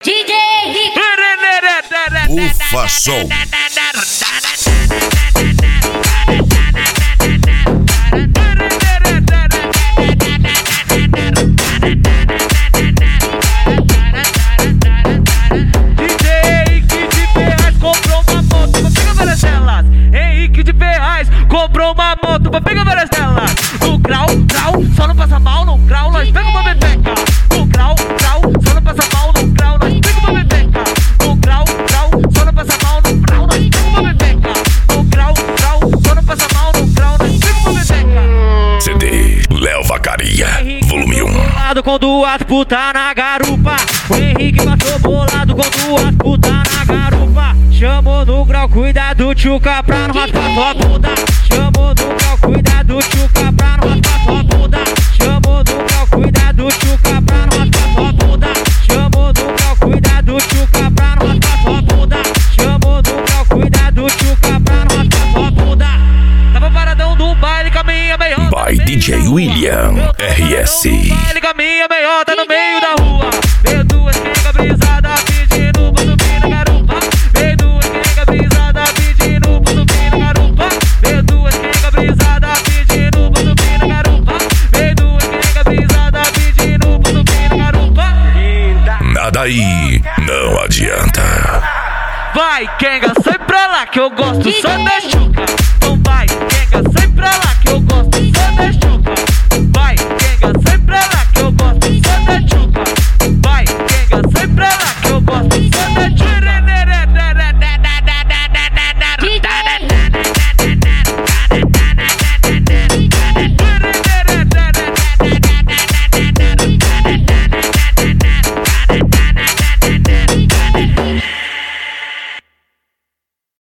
DJ Ufa Som. Comprou uma moto pra pegar várias telas. No grau, só não passa mal. No grau, nós pega uma bebeca. No grau, só não passa mal. No grau, nós pega uma bebeca. No grau, só não passa mal. No grau, nós pega uma bebeca. No grau, só não passa mal. No grau, nós pega uma bebeca. CD Léo Vacaria, volume 1. Bolado com duas puta na garupa. O Henrique passou bolado com duas puta na garupa. Chamou no grau, cuidado, tchuca, pra não raspar sua bunda. Chamou no grau, cuidado, tchuca, pra não raspar sua bunda. Chamou no grau, cuidado, tchuca, pra não raspar sua bunda. Chamou no grau, cuidado, tchuca, pra não raspar sua bunda. Chamou no grau, cuidado, tchuca, pra não raspar sua bunda. Tava paradão do baile, caminha meiota. By DJ William RS. Baile, caminha meiota no meio da rua. Veio duas quengas brisadas pedindo pra subir na garupa. Veio duas quengas brisadas pedindo pra subir na garupa. Veio duas quengas brisadas pedindo pra subir na garupa. Veio duas quengas brisadas pedindo pra subir na garupa. Nada aí, não adianta. Vai, quenga, sai pra lá que eu gosto só da chuca. Então vai, quenga, sai pra lá que eu gosto só da chuca.